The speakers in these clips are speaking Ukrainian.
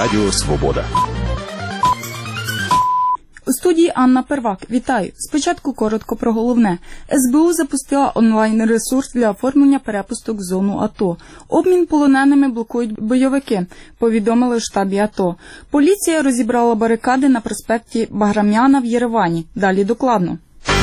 Радіо Свобода. У студії Анна Первак. Вітаю. Спочатку коротко про головне. СБУ запустила онлайн-ресурс для оформлення перепусток в зону АТО. Обмін полоненими блокують бойовики, повідомили в штабі АТО. Поліція розібрала барикади на проспекті Баграмяна в Єревані. Далі докладно.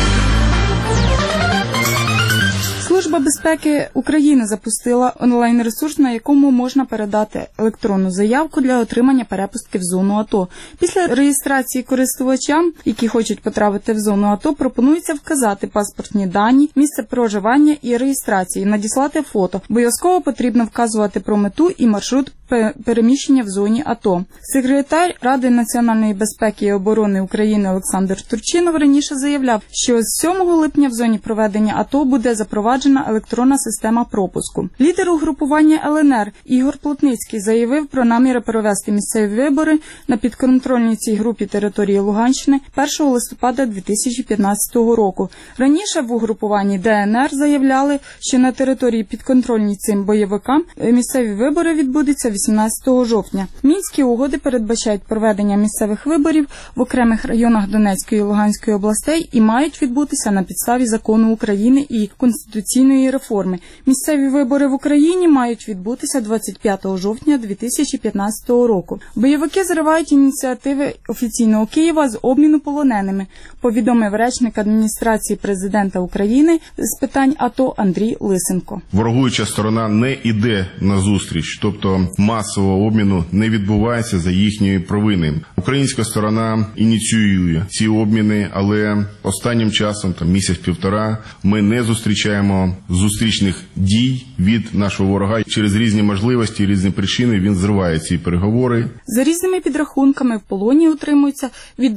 Служба безпеки України запустила онлайн-ресурс, на якому можна передати електронну заявку для отримання перепустки в зону АТО. Після реєстрації користувачам, які хочуть потрапити в зону АТО, пропонується вказати паспортні дані, місце проживання і реєстрації, надіслати фото. Обов'язково потрібно вказувати про мету і маршрут переміщення в зоні АТО. Секретар Ради національної безпеки і оборони України Олександр Турчинов раніше заявляв, що з 7 липня в зоні проведення АТО буде запроваджена електронна система пропуску. Лідер угрупування ЛНР Ігор Плотницький заявив про наміри провести місцеві вибори на підконтрольній цій групі території Луганщини 1 листопада 2015 року. Раніше в угрупуванні ДНР заявляли, що на території підконтрольній цим бойовикам місцеві вибори відбудуться 18 жовтня. Мінські угоди передбачають проведення місцевих виборів в окремих районах Донецької і Луганської областей і мають відбутися на підставі закону України і конституційної реформи. Місцеві вибори в Україні мають відбутися 25 жовтня 2015 року. Бойовики зривають ініціативи офіційного Києва з обміну полоненими, повідомив речник адміністрації президента України з питань АТО Андрій Лисенко. Ворогуюча сторона не йде на зустріч, тобто масового обміну не відбувається за їхньої провини. Українська сторона ініціює ці обміни, але останнім часом, місяць-півтора, ми не зустрічаємо зустрічних дій від нашого ворога. Через різні можливості, різні причини він зриває ці переговори. За різними підрахунками в полоні утримуються від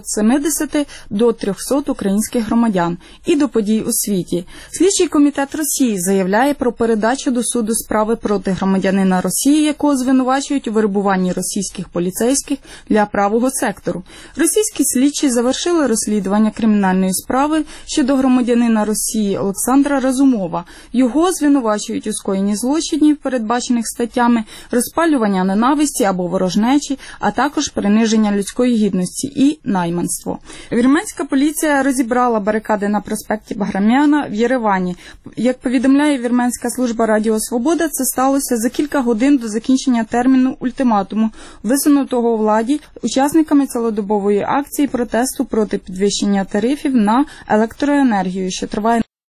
270 до 300 українських громадян. І до подій у світі. Слідчий комітет Росії заявляє про передачу до суду справи проти громадянина Росії, якого звинувачують у вербуванні російських поліцейських для правого сектору. Російські слідчі завершили розслідування кримінальної справи щодо громадянина Росії Олександра Разумова. Його звинувачують у скоєнні злочинів, передбачених статтями розпалювання ненависті або ворожнечі, а також приниження людської гідності і найманство. Вірменська поліція розібрала барикади на проспекті Баграмяна в Єревані. Як повідомляє Вірменська служба Радіо Свобода, це сталося за кілька годин до закінчення терміну ультиматуму, висунутого владі учасниками цілодобової акції протесту проти підвищення тарифів на електроенергію, що триває